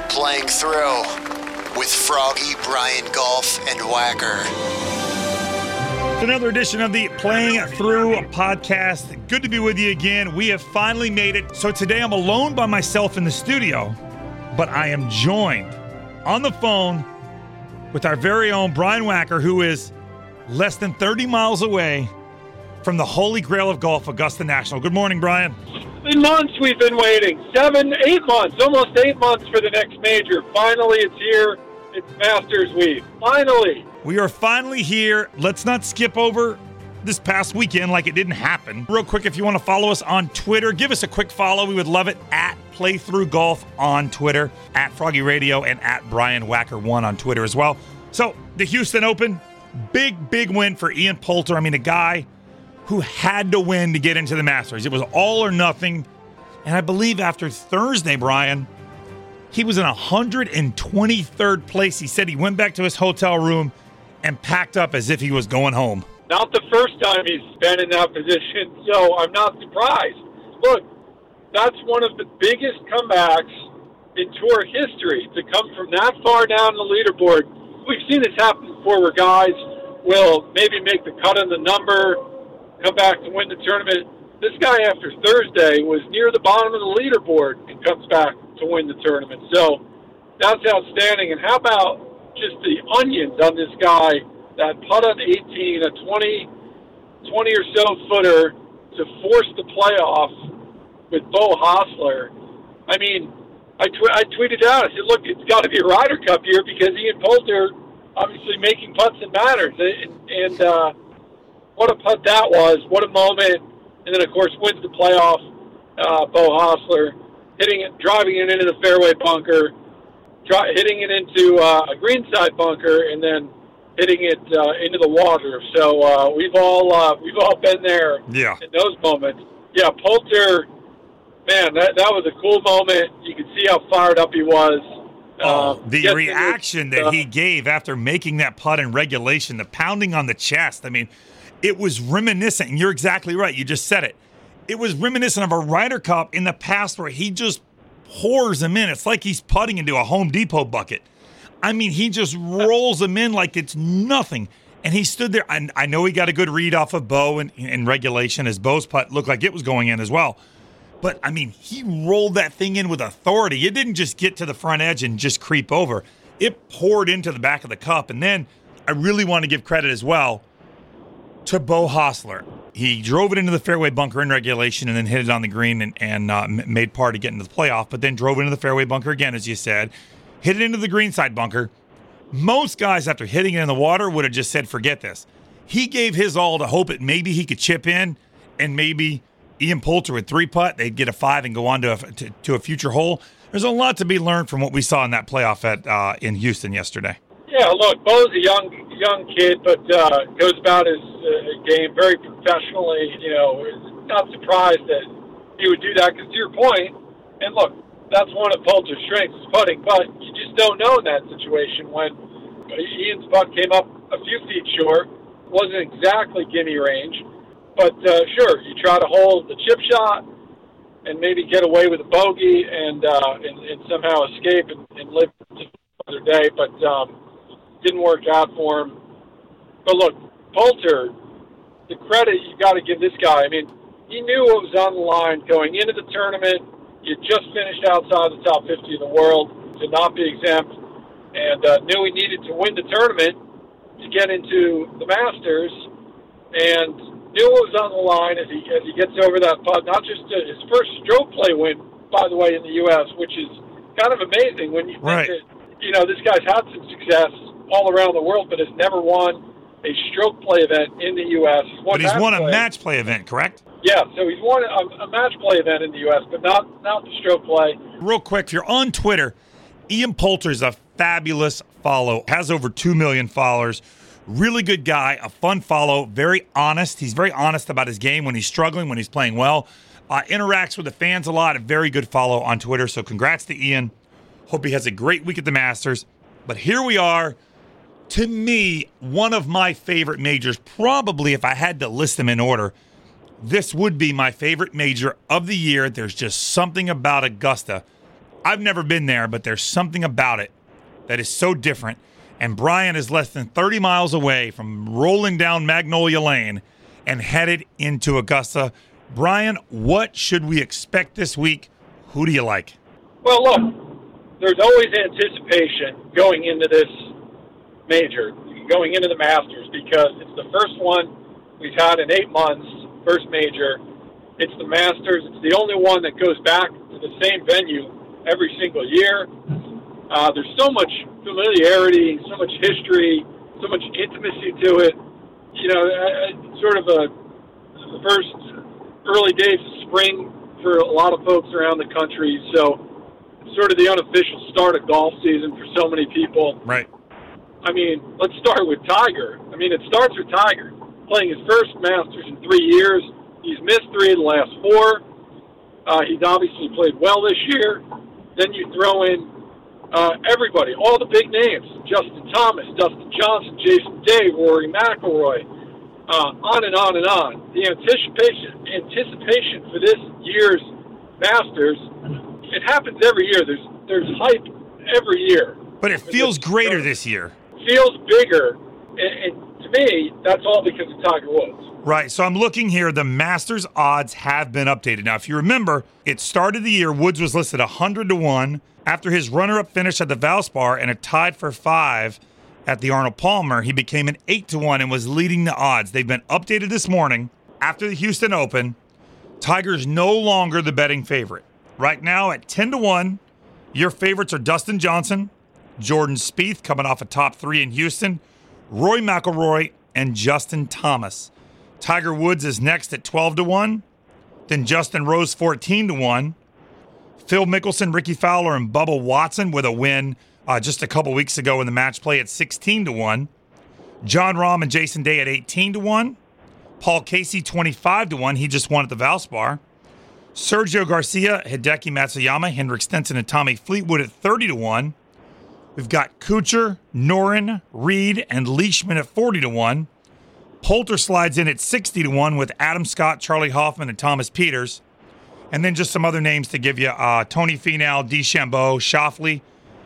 Playing Through with Froggy, Brian Golf, and Wacker. Another edition of the Playing Through podcast. Good to be with you again. We have finally made it. So today I'm alone by myself in the studio, but I am joined on the phone with our very own Brian Wacker, who is less than 30 miles away from the Holy Grail of Golf, Augusta National. Good morning, Brian. In months we've been waiting. 8 months, almost 8 months for the next major. Finally, it's here. It's Masters Week. Finally. We are finally here. Let's not skip over this past weekend like it didn't happen. Real quick, if you want to follow us on Twitter, give us a quick follow. We would love it at PlayThroughGolf on Twitter, at Froggy Radio, and at Brian Wacker1 on Twitter as well. So, the Houston Open, big win for Ian Poulter. I mean, a guy who had to win to get into the Masters. It was all or nothing. And I believe after Thursday, Brian, he was in 123rd place. He said he went back to his hotel room and packed up as if he was going home. Not the first time he's been in that position, so I'm not surprised. Look, that's one of the biggest comebacks in tour history, to come from that far down the leaderboard. We've seen this happen before where guys will maybe make the cut on the number, come back to win the tournament. This guy, after Thursday, was near the bottom of the leaderboard and comes back to win the tournament. So that's outstanding. And how about just the onions on this guy that putt on 18, a 20 or so footer to force the playoff with Beau Hossler. I mean, I tweeted out, I said, look, it's got to be a Ryder Cup year because Ian Poulter obviously making putts that matters. And what a putt that was. What a moment. And then, of course, wins the playoff. Beau Hossler driving it into the fairway bunker, hitting it into a greenside bunker, and then hitting it into the water. So we've all been there in those moments. Yeah, Poulter, man, that was a cool moment. You could see how fired up he was. The reaction that he gave after making that putt in regulation, the pounding on the chest. I mean, it was reminiscent, and you're exactly right. You just said it. It was reminiscent of a Ryder Cup in the past where he just pours them in. It's like he's putting into a Home Depot bucket. I mean, he just rolls them in like it's nothing. And he stood there. And I know he got a good read off of Beau in regulation as Beau's putt looked like it was going in as well. But, I mean, he rolled that thing in with authority. It didn't just get to the front edge and just creep over. It poured into the back of the cup. And then I really want to give credit as well to Beau Hossler. He drove it into the fairway bunker in regulation and then hit it on the green and made par to get into the playoff, but then drove into the fairway bunker again, as you said, hit it into the greenside bunker. Most guys, after hitting it in the water, would have just said, forget this. He gave his all to hope it maybe he could chip in, and maybe Ian Poulter would 3-putt, they'd get a 5 and go on to a future hole. There's a lot to be learned from what we saw in that playoff in Houston yesterday. Yeah, look, Beau's a young kid, but goes about his game very professionally. You know, not surprised that he would do that because, to your point, and look, that's one of Poulter's strengths is putting, but you just don't know in that situation when Ian's putt came up a few feet short, wasn't exactly gimme range, but sure, you try to hold the chip shot and maybe get away with a bogey and somehow escape and live another day, but didn't work out for him. But look, Poulter, the credit you got to give this guy. I mean, he knew what was on the line going into the tournament. He had just finished outside the top 50 of the world to not be exempt, and knew he needed to win the tournament to get into the Masters, and knew what was on the line as he gets over that putt. Not just his first stroke play win, by the way, in the U.S., which is kind of amazing when you think that, you know, this guy's had some success all around the world, but has never won a stroke play event in the U.S. But he's won a match play event, correct? Yeah, so he's won a match play event in the U.S., but not the stroke play. Real quick, if you're on Twitter, Ian Poulter is a fabulous follow, has over 2 million followers. Really good guy, a fun follow, very honest. He's very honest about his game when he's struggling, when he's playing well. Interacts with the fans a lot, a very good follow on Twitter. So congrats to Ian. Hope he has a great week at the Masters. But here we are. To me, one of my favorite majors, probably if I had to list them in order, this would be my favorite major of the year. There's just something about Augusta I've never been there, but there's something about it that is so different. And Brian is less than 30 miles away from rolling down Magnolia Lane and headed into Augusta. Brian, what should we expect this week? Who do you like? Well, look, there's always anticipation going into this major, going into the Masters, because it's the first one we've had in 8 months, first major. It's the Masters. It's the only one that goes back to the same venue every single year. There's so much familiarity, so much history, so much intimacy to it. You know, sort of the first early days of spring for a lot of folks around the country. So it's sort of the unofficial start of golf season for so many people. Right. I mean, let's start with Tiger. I mean, it starts with Tiger playing his first Masters in 3 years. He's missed 3 of the last 4. He's obviously played well this year. Then you throw in everybody, all the big names: Justin Thomas, Dustin Johnson, Jason Day, Rory McIlroy, on and on and on. The anticipation for this year's Masters, it happens every year. There's hype every year. But it feels greater this year. Feels bigger, and to me, that's all because of Tiger Woods. Right, so I'm looking here. The Masters odds have been updated. Now, if you remember, it started the year, Woods was listed 100-1. After his runner-up finish at the Valspar and a tied for 5 at the Arnold Palmer, he became an 8-1 and was leading the odds. They've been updated this morning. After the Houston Open, Tiger's no longer the betting favorite. Right now at 10-1, your favorites are Dustin Johnson, Jordan Spieth coming off a top 3 in Houston, Rory McIlroy, and Justin Thomas. Tiger Woods is next at 12-1, then Justin Rose 14-1, Phil Mickelson, Ricky Fowler, and Bubba Watson with a win just a couple weeks ago in the match play at 16-1, Jon Rahm and Jason Day at 18-1, Paul Casey 25-1, he just won at the Valspar, Sergio Garcia, Hideki Matsuyama, Hendrik Stenson, and Tommy Fleetwood at 30-1. We've got Kuchar, Noren, Reed, and Leishman at 40-1. Poulter slides in at 60-1 with Adam Scott, Charlie Hoffman, and Thomas Peters. And then just some other names to give you. Tony Finau, DeChambeau, Schauffele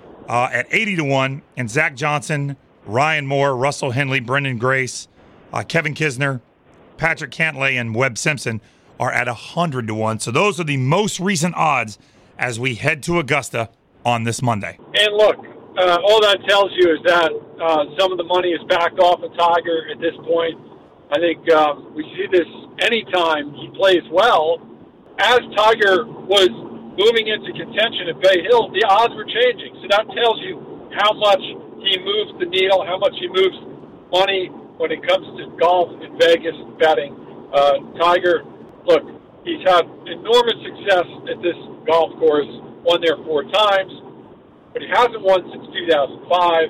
at 80-1. And Zach Johnson, Ryan Moore, Russell Henley, Brendan Grace, Kevin Kisner, Patrick Cantlay, and Webb Simpson are at 100-1. So those are the most recent odds as we head to Augusta on this Monday. And look, all that tells you is that some of the money is backed off of Tiger at this point. I think we see this anytime he plays well. As Tiger was moving into contention at Bay Hill, the odds were changing. So that tells you how much he moves the needle, how much he moves money when it comes to golf in Vegas betting. Tiger, look, he's had enormous success at this golf course, won there 4 times, but he hasn't won since 2005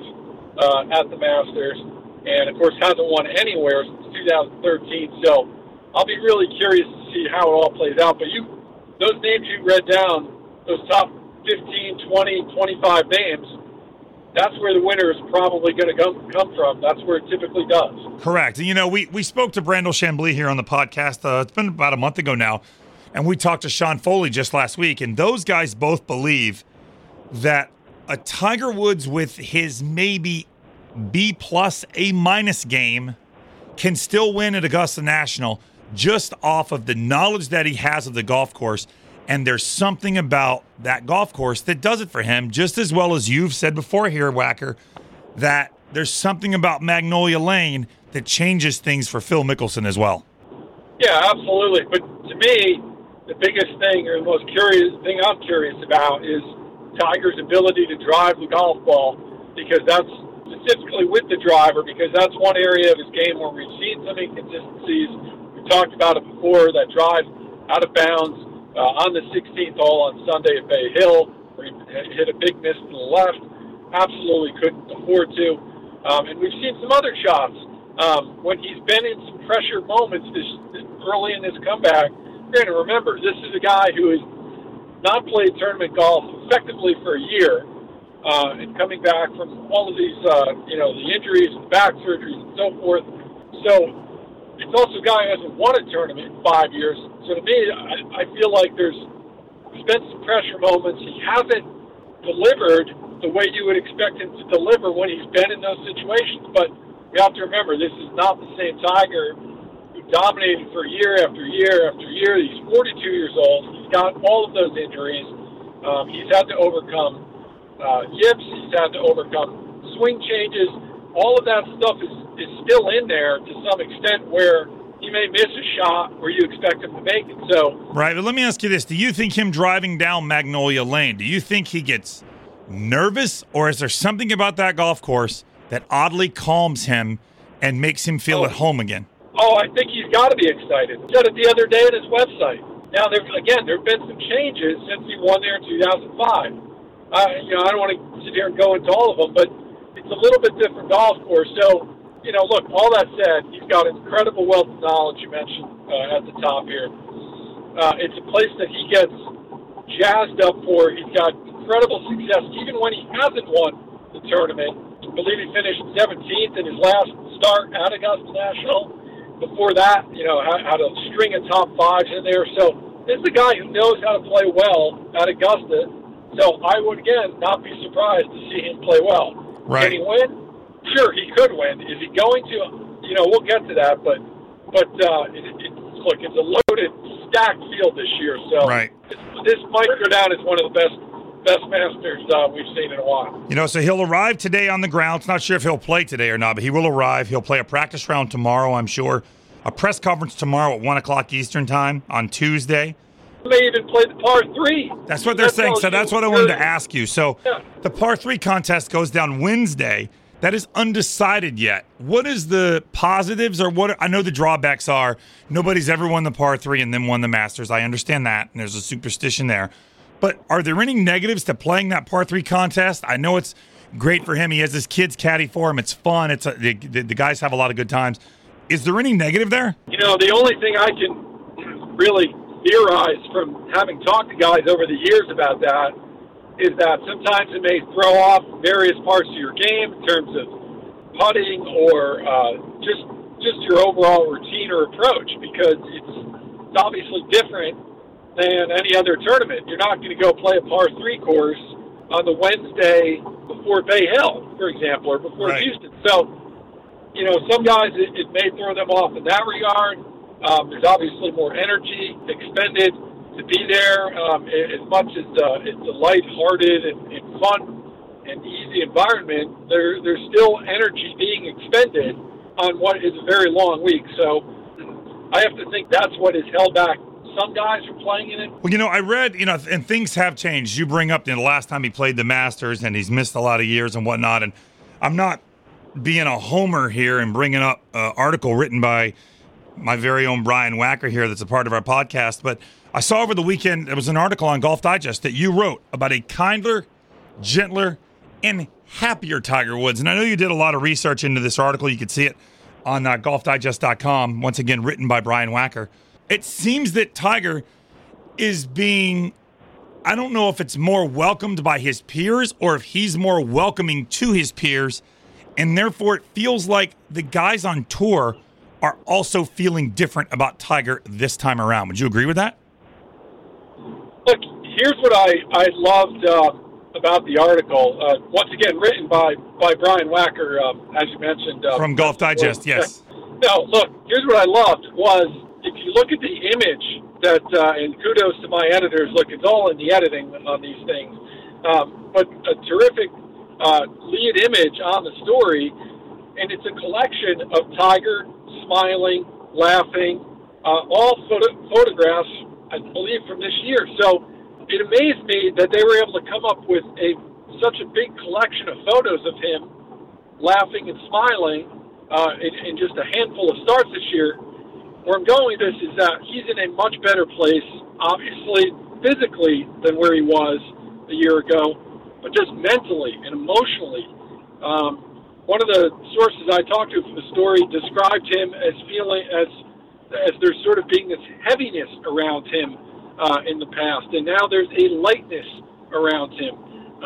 at the Masters, and of course hasn't won anywhere since 2013. So I'll be really curious to see how it all plays out. But those names you read down, those top 15, 20, 25 names, that's where the winner is probably going to come from. That's where it typically does. Correct. You know, we spoke to Brandel Chambly here on the podcast. It's been about a month ago now, and we talked to Sean Foley just last week, and those guys both believe that a Tiger Woods with his maybe B+, A- game can still win at Augusta National just off of the knowledge that he has of the golf course. And there's something about that golf course that does it for him, just as well as you've said before here, Wacker, that there's something about Magnolia Lane that changes things for Phil Mickelson as well. Yeah, absolutely. But to me, the biggest thing, or the most curious thing I'm curious about, is Tiger's ability to drive the golf ball, because that's specifically with the driver, because that's one area of his game where we've seen some inconsistencies. We talked about it before, that drive out of bounds on the 16th hole on Sunday at Bay Hill, where he hit a big miss to the left. Absolutely couldn't afford to. And we've seen some other shots when he's been in some pressure moments this early in this comeback. You're going to remember, this is a guy who has not played tournament golf effectively for a year, and coming back from all of these, the injuries, the back surgeries, and so forth. So it's also a guy who hasn't won a tournament in 5 years. So to me, I feel like there's spent some pressure moments. He hasn't delivered the way you would expect him to deliver when he's been in those situations. But we have to remember, this is not the same Tiger who dominated for year after year after year. He's 42 years old. He's got all of those injuries. He's had to overcome yips. He's had to overcome swing changes. All of that stuff is still in there to some extent where he may miss a shot where you expect him to make it. So right, but let me ask you this. Do you think him driving down Magnolia Lane, do you think he gets nervous, or is there something about that golf course that oddly calms him and makes him feel at home again? Oh, I think he's got to be excited. He said it the other day on his website. Now, there have been some changes since he won there in 2005. I don't want to sit here and go into all of them, but it's a little bit different golf course. So, look, all that said, he's got incredible wealth of knowledge, you mentioned at the top here. It's a place that he gets jazzed up for. He's got incredible success, even when he hasn't won the tournament. I believe he finished 17th in his last start at Augusta National. Before that, had a string of top fives in there. So this is a guy who knows how to play well at Augusta. So I would, again, not be surprised to see him play well. Right. Can he win? Sure, he could win. Is he going to? We'll get to that. But look, it's a loaded, stacked field this year. So right. This might go down as one of the best Masters we've seen in a while. So he'll arrive today on the grounds. Not sure if he'll play today or not, but he will arrive. He'll play a practice round tomorrow, I'm sure. A press conference tomorrow at 1 o'clock Eastern time on Tuesday. He may even play the par 3. That's what they're saying. So that's what I wanted to ask you. So the par 3 contest goes down Wednesday. That is undecided yet. What is the positives, or what? I know the drawbacks are nobody's ever won the par 3 and then won the Masters. I understand that, and there's a superstition there. But are there any negatives to playing that par 3 contest? I know it's great for him. He has his kids caddy for him. It's fun. The guys have a lot of good times. Is there any negative there? The only thing I can really theorize from having talked to guys over the years about that is that sometimes it may throw off various parts of your game in terms of putting or just your overall routine or approach, because it's obviously different than any other tournament. You're not going to go play a par 3 course on the Wednesday before Bay Hill, for example, or before Houston. So, some guys, it may throw them off in that regard. There's obviously more energy expended to be there. As much as it's a lighthearted and fun and easy environment, there's still energy being expended on what is a very long week. So I have to think that's what has held back some guys from playing in it. Well, I read, and things have changed. You bring up the last time he played the Masters, and he's missed a lot of years and whatnot. And I'm not being a homer here and bringing up an article written by my very own Brian Wacker here that's a part of our podcast, but I saw over the weekend there was an article on Golf Digest that you wrote about a kinder, gentler, and happier Tiger Woods. And I know you did a lot of research into this article. You could see it on golfdigest.com, once again written by Brian Wacker. It seems that Tiger is being, I don't know if it's more welcomed by his peers or if he's more welcoming to his peers, and therefore it feels like the guys on tour are also feeling different about Tiger this time around. Would you agree with that? Look, here's what I loved about the article. Once again, written by Brian Wacker, as you mentioned. From Golf Digest, yes. No, look, here's what I loved was, if you look at the image that, and kudos to my editors, look, it's all in the editing on these things, but a terrific lead image on the story, and it's a collection of Tiger smiling, laughing, all photographs, I believe, from this year. So it amazed me that they were able to come up with such a big collection of photos of him laughing and smiling in just a handful of starts this year. Where I'm going with this is that he's in a much better place, obviously, physically, than where he was a year ago, but just mentally and emotionally. One of the sources I talked to for the story described him as feeling as there's sort of being this heaviness around him in the past, and now there's a lightness around him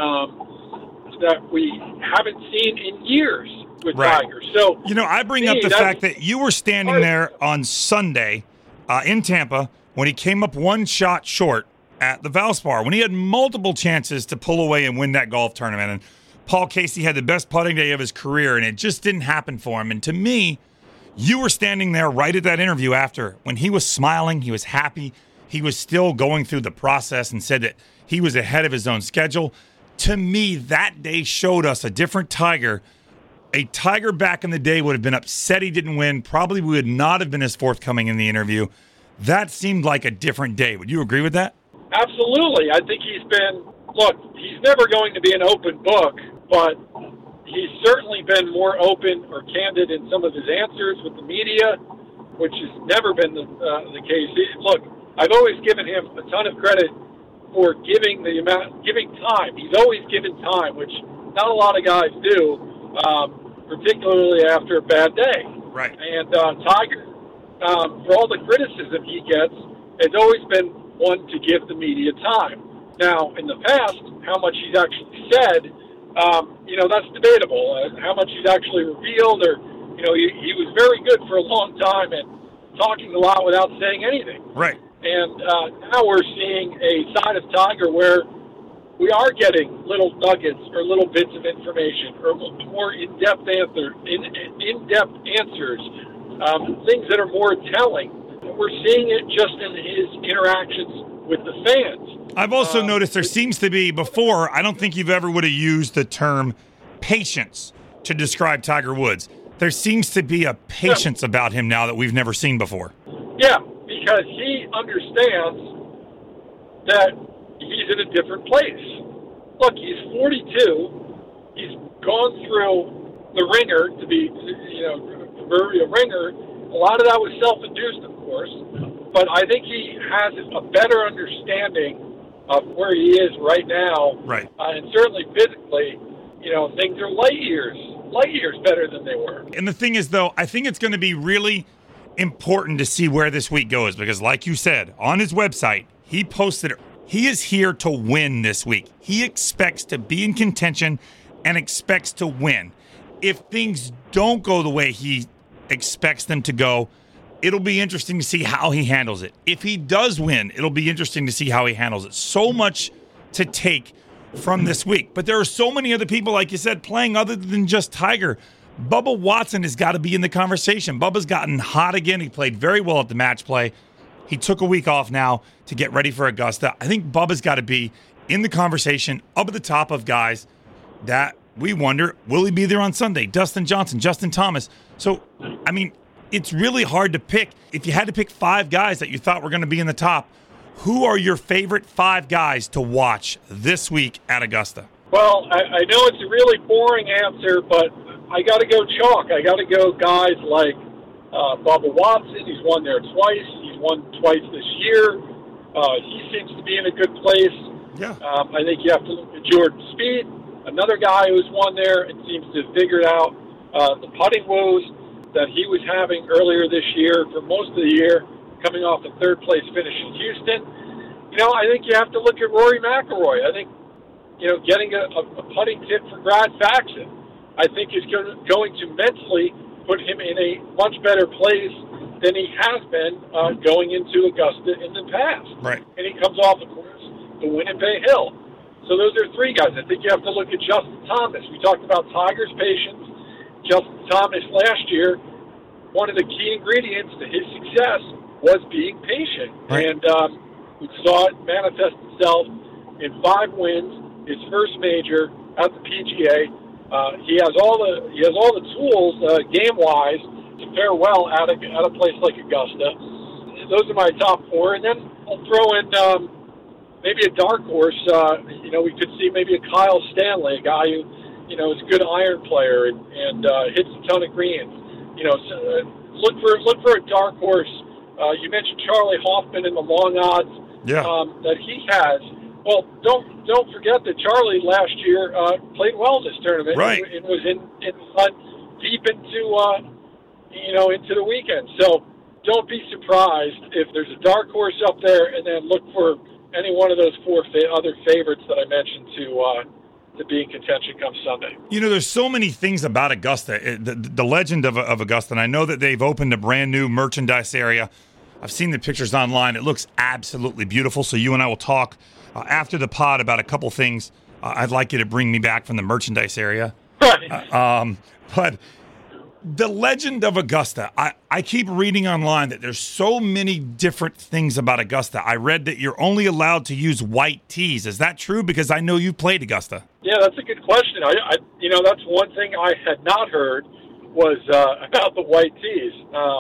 that we haven't seen in years with Tiger. So, I bring up the fact that you were standing there on Sunday in Tampa when he came up one shot short at the Valspar when he had multiple chances to pull away and win that golf tournament. And Paul Casey had the best putting day of his career, and it just didn't happen for him. And to me, you were standing there right at that interview after when he was smiling, he was happy, he was still going through the process and said that he was ahead of his own schedule. To me, that day showed us a different Tiger. A Tiger back in the day would have been upset he didn't win, probably would not have been as forthcoming in the interview. That seemed like a different day. Would you agree with that? Absolutely. I think he's never going to be an open book, but he's certainly been more open or candid in some of his answers with the media, which has never been the case. Look, I've always given him a ton of credit for giving time. He's always given time, which not a lot of guys do, particularly after a bad day. Right. And Tiger, for all the criticism he gets, has always been one to give the media time. Now, in the past, how much he's actually said, that's debatable. How much he's actually revealed, or, he was very good for a long time and talking a lot without saying anything. Right. And now we're seeing a side of Tiger where we are getting little nuggets or little bits of information or more in-depth answers, things that are more telling. We're seeing it just in his interactions with the fans. I've also noticed there seems to be, before, I don't think you've ever would have used the term patience to describe Tiger Woods. There seems to be a patience about him now that we've never seen before. Yeah, because he understands that he's in a different place. Look, he's 42. He's gone through the ringer to be, a ringer. A lot of that was self-induced, of course. But I think he has a better understanding of where he is right now. Right. And certainly physically, things are light years better than they were. And the thing is, though, I think it's going to be really important to see where this week goes because, like you said, on his website, he posted he is here to win this week. He expects to be in contention and expects to win. If things don't go the way he expects them to go, it'll be interesting to see how he handles it. If he does win, it'll be interesting to see how he handles it. So much to take from this week. But there are so many other people, like you said, playing other than just Tiger. Bubba Watson has got to be in the conversation. Bubba's gotten hot again. He played very well at the match play. He took a week off now to get ready for Augusta. I think Bubba's got to be in the conversation, up at the top of guys that we wonder, will he be there on Sunday? Dustin Johnson, Justin Thomas. So, I mean, it's really hard to pick. If you had to pick 5 guys that you thought were going to be in the top, who are your favorite 5 guys to watch this week at Augusta? Well, I know it's a really boring answer, but I got to go chalk. I got to go guys like Bubba Watson. He's won there twice. He's won twice this year. He seems to be in a good place. Yeah. I think you have to look at Jordan Spieth, another guy who's won there and seems to have figured out the putting woes that he was having earlier this year for most of the year, coming off a third-place finish in Houston. I think you have to look at Rory McIlroy. I think, getting a putting tip for Brad Faxon, I think is going to mentally put him in a much better place than he has been going into Augusta in the past. Right. And he comes off, of course, the win at Bay Hill. So those are 3 guys. I think you have to look at Justin Thomas. We talked about Tiger's patience. Justin Thomas last year, one of the key ingredients to his success was being patient. Right. And we saw it manifest itself in 5 wins, his first major at the PGA. He has all the tools game-wise to fare well at a place like Augusta. Those are my top 4, and then I'll throw in maybe a dark horse. We could see maybe a Kyle Stanley, a guy who is a good iron player and hits a ton of greens. Look for a dark horse. You mentioned Charlie Hoffman in the long odds that he has. Well, don't forget that Charlie last year played well in this tournament. Right. And was in deep into the weekend. So don't be surprised if there's a dark horse up there, and then look for any one of those 4 other favorites that I mentioned to be in contention come Sunday. There's so many things about Augusta, the legend of Augusta, and I know that they've opened a brand new merchandise area I've seen the pictures online. It looks absolutely beautiful. So you and I will talk after the pod about a couple things. I'd like you to bring me back from the merchandise area. Right. But the legend of Augusta, I keep reading online that there's so many different things about Augusta. I read that you're only allowed to use white tees. Is that true? Because I know you played Augusta. Yeah, that's a good question. That's one thing I had not heard was about the white tees.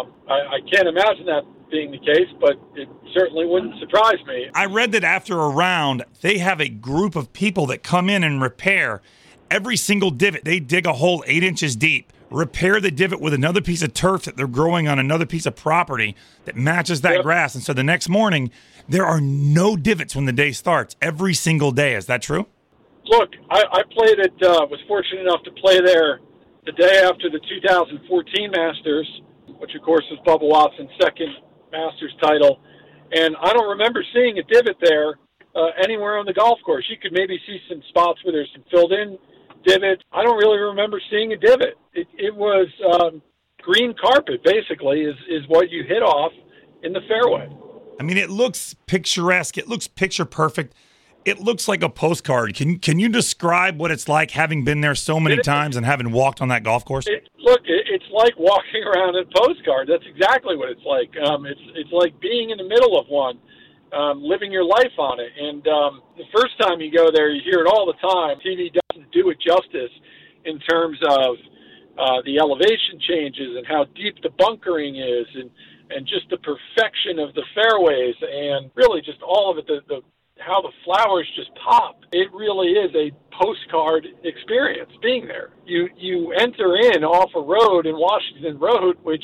I can't imagine that being the case, but it certainly wouldn't surprise me. I read that after a round, they have a group of people that come in and repair every single divot. They dig a hole 8 inches deep, repair the divot with another piece of turf that they're growing on another piece of property that matches that grass. And so the next morning, there are no divots when the day starts every single day. Is that true? Look, I played it, was fortunate enough to play there the day after the 2014 Masters, which of course was Bubba Watson's second Masters title. And I don't remember seeing a divot there anywhere on the golf course. You could maybe see some spots where there's some filled in divots. I don't really remember seeing a divot. It was green carpet, basically, is what you hit off in the fairway. I mean, it looks picturesque. It looks picture perfect. It looks like a postcard. Can you describe what it's like having been there so many times and having walked on that golf course? It's like walking around a postcard. That's exactly what it's like. It's like being in the middle of one, living your life on it. And the first time you go there, you hear it all the time. TV doesn't do it justice in terms of the elevation changes and how deep the bunkering is and just the perfection of the fairways and really just all of it, how the flowers just pop. It really is a postcard experience being there. You enter in off a road in Washington Road, which,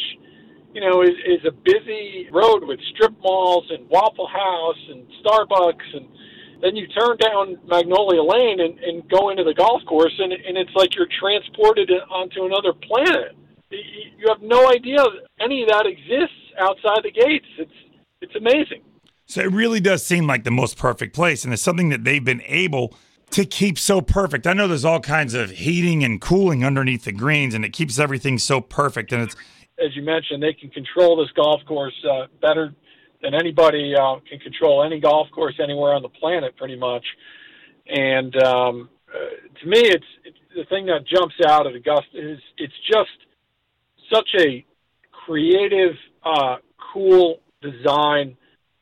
is a busy road with strip malls and Waffle House and Starbucks, and then you turn down Magnolia Lane and go into the golf course, and it's like you're transported onto another planet. You have no idea any of that exists outside the gates. It's amazing. So it really does seem like the most perfect place, and it's something that they've been able to keep so perfect. I know there's all kinds of heating and cooling underneath the greens, and it keeps everything so perfect. And it's, as you mentioned, they can control this golf course better than anybody can control any golf course anywhere on the planet, pretty much. And to me, it's the thing that jumps out at Augusta is it's just such a creative, cool design.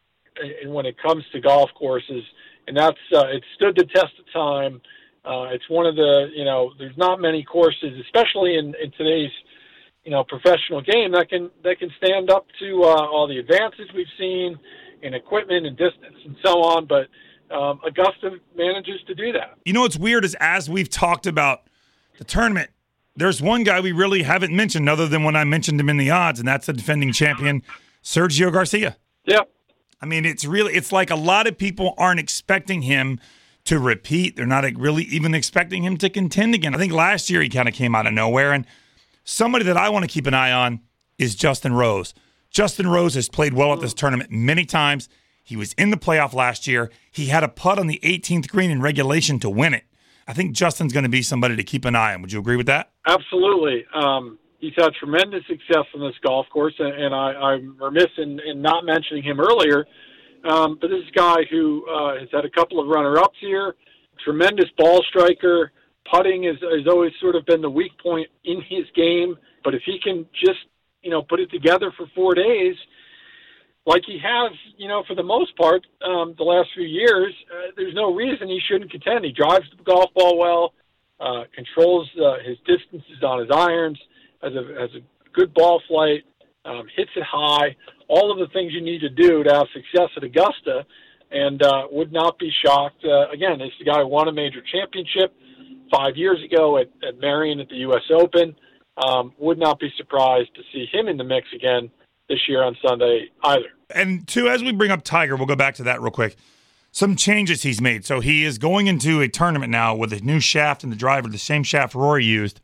And when it comes to golf courses, and that's it stood the test of time. It's one of the there's not many courses, especially in today's professional game, that can stand up to all the advances we've seen in equipment and distance and so on. But Augusta manages to do that. What's weird is as we've talked about the tournament, there's one guy we really haven't mentioned other than when I mentioned him in the odds, and that's the defending champion, Sergio Garcia. Yeah. I mean, it's like a lot of people aren't expecting him to repeat. They're not really even expecting him to contend again. I think last year he kind of came out of nowhere. And somebody that I want to keep an eye on is Justin Rose. Justin Rose has played well at this tournament many times. He was in the playoff last year. He had a putt on the 18th green in regulation to win it. I think Justin's going to be somebody to keep an eye on. Would you agree with that? Absolutely. He's had tremendous success on this golf course, and I'm remiss in not mentioning him earlier. But this is a guy who has had a couple of runner-ups here, tremendous ball striker. Putting has always sort of been the weak point in his game. But if he can just, put it together for 4 days, like he has, for the most part, the last few years, there's no reason he shouldn't contend. He drives the golf ball well, controls his distances on his irons, has a good ball flight, hits it high, all of the things you need to do to have success at Augusta, and would not be shocked. Again, this is the guy who won a major championship 5 years ago at Marion at the U.S. Open. Would not be surprised to see him in the mix again this year on Sunday either. And two, as we bring up Tiger, we'll go back to that real quick. Some changes he's made. So he is going into a tournament now with a new shaft and the driver, the same shaft Rory used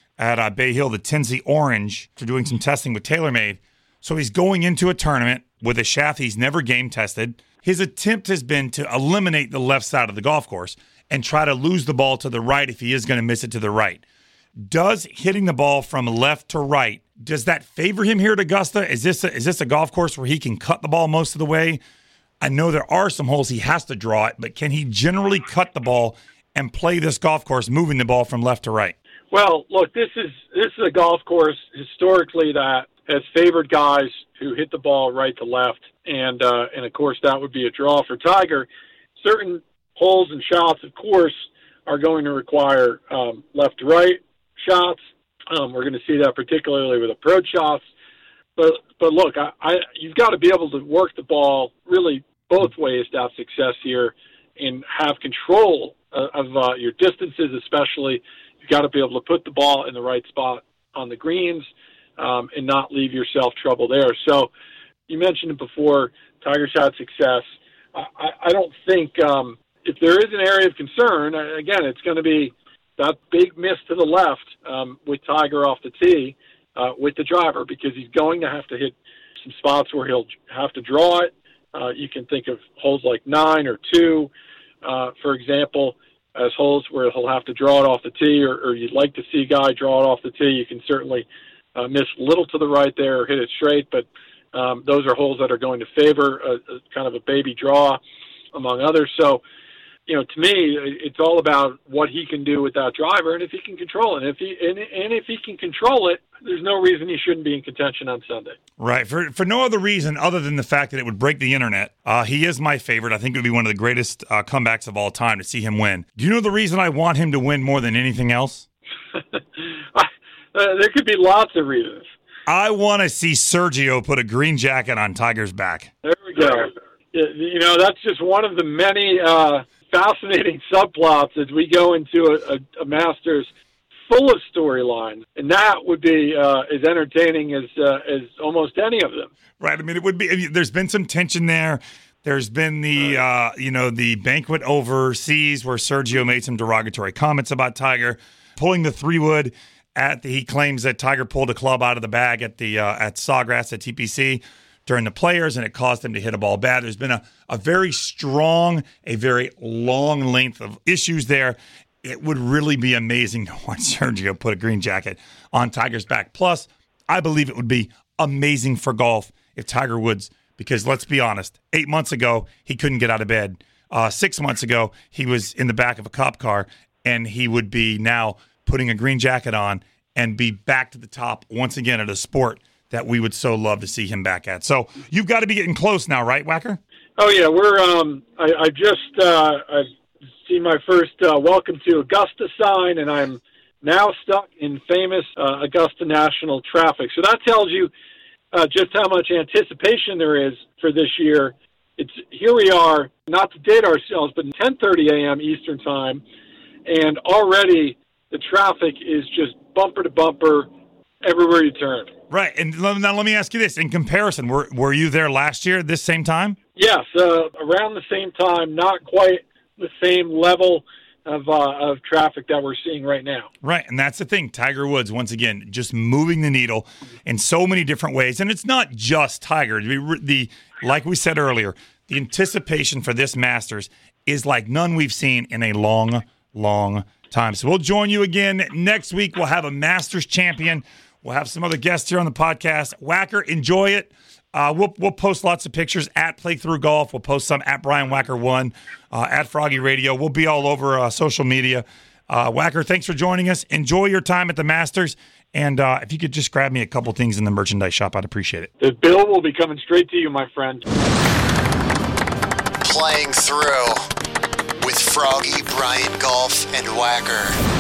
at Bay Hill, the Tennessee Orange, for doing some testing with TaylorMade. So he's going into a tournament with a shaft he's never game tested. His attempt has been to eliminate the left side of the golf course and try to lose the ball to the right if he is going to miss it to the right. Does hitting the ball from left to right Does that favor him here at Augusta? Is this a golf course where he can cut the ball most of the way? I know there are some holes he has to draw it, but can he generally cut the ball and play this golf course, moving the ball from left to right? Well, look, this is a golf course historically that has favored guys who hit the ball right to left, and of course that would be a draw for Tiger. Certain holes and shots, of course, are going to require left to right shots. We're going to see that particularly with approach shots. But look, you've got to be able to work the ball really both ways to have success here and have control of your distances, especially. You've got to be able to put the ball in the right spot on the greens and not leave yourself trouble there. So you mentioned it before, Tiger's had success. I don't think if there is an area of concern, again, it's going to be that big miss to the left with Tiger off the tee with the driver, because he's going to have to hit some spots where he'll have to draw it. You can think of holes like 9 or 2, for example, as holes where he'll have to draw it off the tee, or you'd like to see a guy draw it off the tee. You can certainly miss a little to the right there or hit it straight, but those are holes that are going to favor a kind of a baby draw, among others. So, to me, it's all about what he can do with that driver, and if he can control it. And if he can control it, there's no reason he shouldn't be in contention on Sunday. Right. For no other reason other than the fact that it would break the internet. He is my favorite. I think it would be one of the greatest comebacks of all time to see him win. Do you know the reason I want him to win more than anything else? There could be lots of reasons. I want to see Sergio put a green jacket on Tiger's back. There we go. That's just one of the many fascinating subplots as we go into a Masters full of storylines, and that would be as entertaining as almost any of them. Right. I mean, it would be. There's been some tension there. There's been the the banquet overseas where Sergio made some derogatory comments about Tiger pulling the 3-wood. He claims that Tiger pulled a club out of the bag at Sawgrass at TPC during the Players, and it caused him to hit a ball bad. There's been a very strong, a very long length of issues there. It would really be amazing to watch Sergio put a green jacket on Tiger's back. Plus, I believe it would be amazing for golf if Tiger Woods, because let's be honest, 8 months ago, he couldn't get out of bed. 6 months ago, he was in the back of a cop car, and he would be now putting a green jacket on and be back to the top once again at a sport that we would so love to see him back at. So you've got to be getting close now, right, Wacker? Oh yeah, I've seen my first welcome to Augusta sign, and I'm now stuck in famous Augusta National traffic. So that tells you just how much anticipation there is for this year. Here we are, not to date ourselves, but 10:30 a.m. Eastern time, and already the traffic is just bumper to bumper everywhere you turn. Right, and now let me ask you this. In comparison, were you there last year at this same time? Yes, around the same time, not quite the same level of traffic that we're seeing right now. Right, and that's the thing. Tiger Woods, once again, just moving the needle in so many different ways. And it's not just Tiger. Like we said earlier, the anticipation for this Masters is like none we've seen in a long, long time. So we'll join you again next week. We'll have a Masters champion. We'll have some other guests here on the podcast. Wacker, enjoy it. We'll post lots of pictures at Play Through Golf. We'll post some at Brian Wacker 1, at Froggy Radio. We'll be all over social media. Wacker, thanks for joining us. Enjoy your time at the Masters. And if you could just grab me a couple things in the merchandise shop, I'd appreciate it. The bill will be coming straight to you, my friend. Playing Through with Froggy, Brian Golf, and Wacker.